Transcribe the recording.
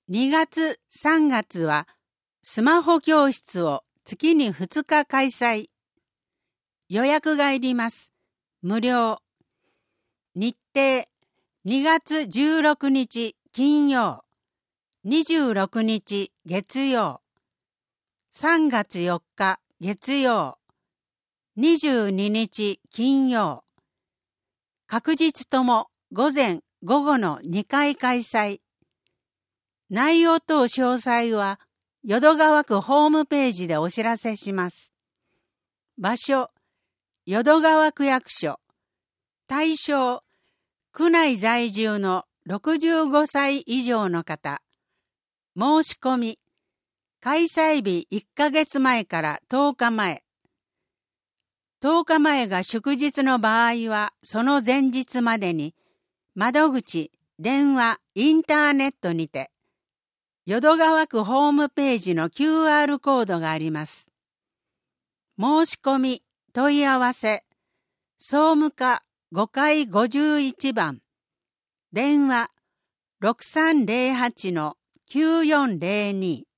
2月3月はスマホ教室を月に2日開催。予約がいります。無料。日程2月16日金曜、26日月曜、3月4日月曜、22日金曜。確実とも午前午後の2回開催。内容等詳細は淀川区ホームページでお知らせします。場所、淀川区役所。対象、区内在住の65歳以上の方。申し込み、開催日1ヶ月前から10日前。10日前が祝日の場合は、その前日までに、窓口、電話、インターネットにて、淀川区ホームページの QR コードがあります。申し込み、問い合わせ、総務課5階51番、電話 6308-9402